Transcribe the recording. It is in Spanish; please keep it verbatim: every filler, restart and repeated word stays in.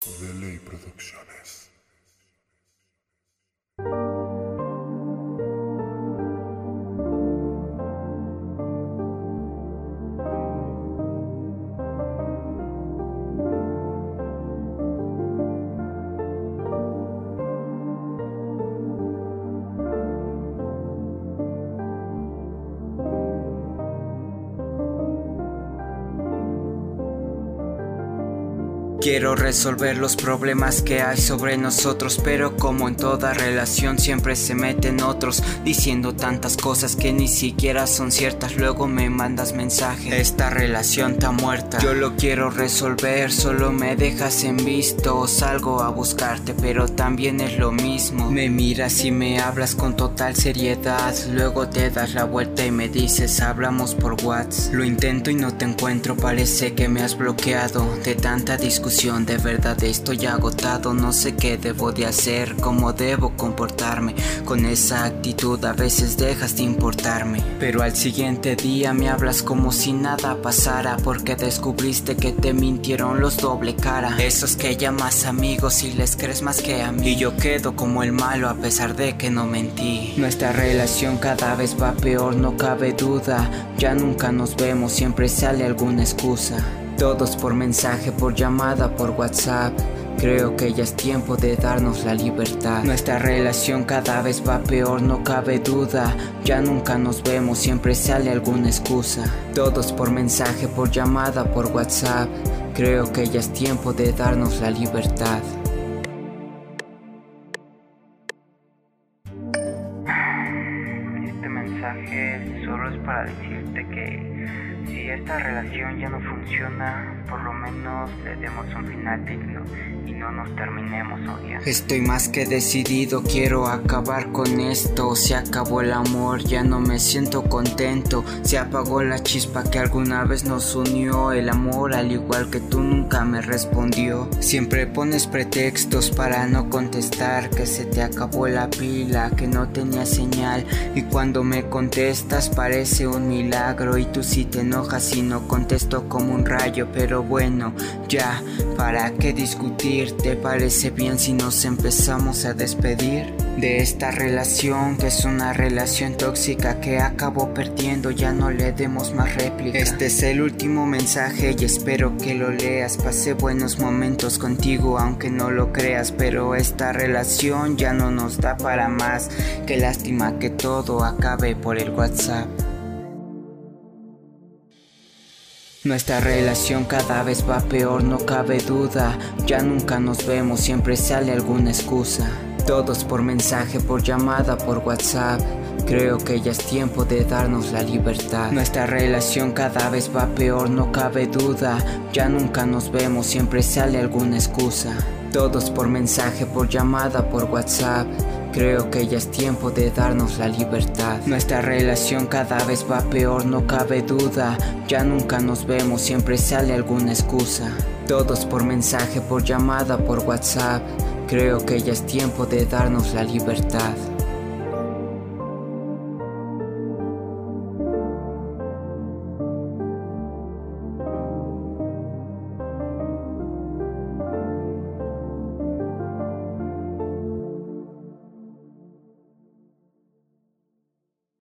de Ley Producciones. Quiero resolver los problemas que hay sobre nosotros, pero como en toda relación siempre se meten otros, diciendo tantas cosas que ni siquiera son ciertas. Luego me mandas mensajes, esta relación está muerta. Yo lo quiero resolver, solo me dejas en visto. Salgo a buscarte, pero también es lo mismo. Me miras y me hablas con total seriedad, luego te das la vuelta y me dices hablamos por WhatsApp. Lo intento y no te encuentro, parece que me has bloqueado. De tanta discusión de verdad estoy agotado, no sé qué debo de hacer, cómo debo comportarme. Con esa actitud a veces dejas de importarme, pero al siguiente día me hablas como si nada pasara, porque descubriste que te mintieron los doble cara. Esos que llamas amigos y les crees más que a mí, y yo quedo como el malo a pesar de que no mentí. Nuestra relación cada vez va peor, no cabe duda. Ya nunca nos vemos, siempre sale alguna excusa. Todos por mensaje, por llamada, por WhatsApp. Creo que ya es tiempo de darnos la libertad. Nuestra relación cada vez va peor, no cabe duda. Ya nunca nos vemos, siempre sale alguna excusa. Todos por mensaje, por llamada, por WhatsApp. Creo que ya es tiempo de darnos la libertad. Este mensaje solo es para decirte que si esta relación ya no funciona, por lo menos le demos un final digno y no nos terminemos odiando. Estoy más que decidido, quiero acabar con esto. Se acabó el amor, ya no me siento contento. Se apagó la chispa que alguna vez nos unió. El amor, al igual que tú, nunca me respondió. Siempre pones pretextos para no contestar, que se te acabó la pila, que no tenía señal. Y cuando me contestas parece un milagro, y tú sí te enojas y no contesto como un rayo. Pero bueno, ya, ¿para qué discutir? ¿Te parece bien si nos empezamos a despedir de esta relación, que es una relación tóxica que acabo perdiendo? Ya no le demos más réplica. Este es el último mensaje y espero que lo leas. Pasé buenos momentos contigo aunque no lo creas, pero esta relación ya no nos da para más. Qué lástima que todo acabe por el WhatsApp. Nuestra relación cada vez va peor, no cabe duda. Ya nunca nos vemos, siempre sale alguna excusa. Todos por mensaje, por llamada, por WhatsApp. Creo que ya es tiempo de darnos la libertad. Nuestra relación cada vez va peor, no cabe duda. Ya nunca nos vemos, siempre sale alguna excusa. Todos por mensaje, por llamada, por WhatsApp. Creo que ya es tiempo de darnos la libertad. Nuestra relación cada vez va peor, no cabe duda. Ya nunca nos vemos, siempre sale alguna excusa. Todos por mensaje, por llamada, por WhatsApp. Creo que ya es tiempo de darnos la libertad.